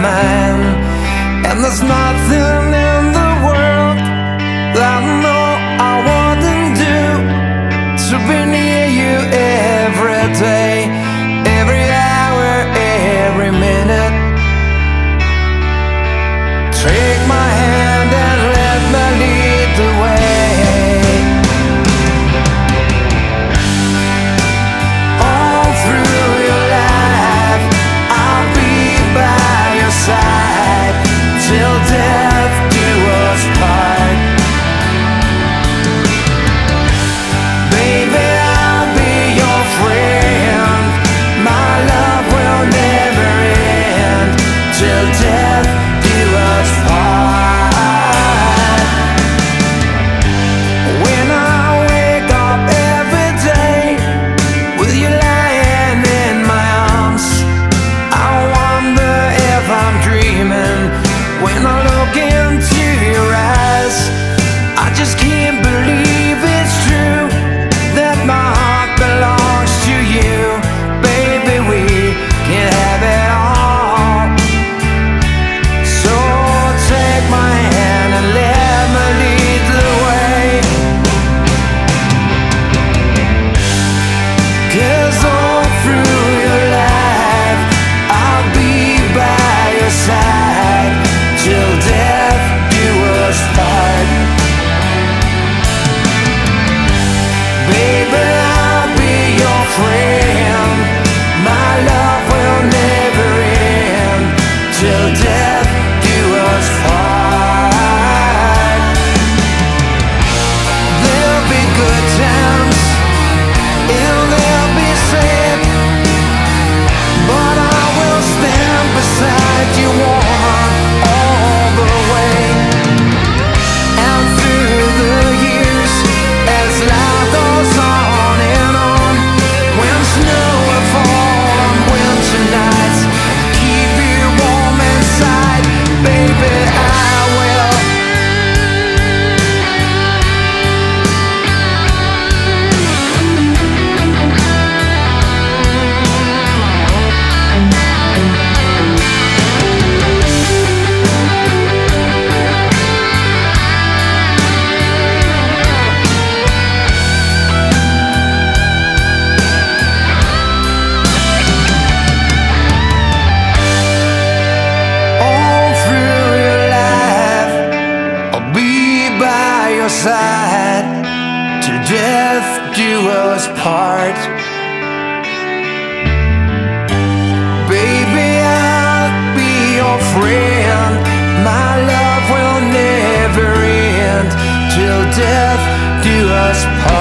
man, and there's nothing in the world that I know I wouldn't do to be near you every day, every hour, every minute. Take my hand and let me lead the way. All through your life, I'll be by your side till death do us part. Baby, I'll be your friend. My love will never end till death do us part. When I wake up every day with you lying in my arms, I wonder if I'm dreaming. When I look into your eyes, I just can't believe it's true that my heart belongs to you. Baby, we can have it all. So take my hand and let me lead the way. 'Cause all through your life, I'll be by your side till death do us part. Baby, I'll be your friend. My love will never end till death do us part. There'll be good times and there'll be sad, but I will stand beside you, woman, all the way. And through the years, as life goes on and on, when snow will fall on winter nights, keep you warm inside, baby, I will. All through your life, I'll be by your side till death do us part. Baby, I'll be your friend. My love will never end till death do us part.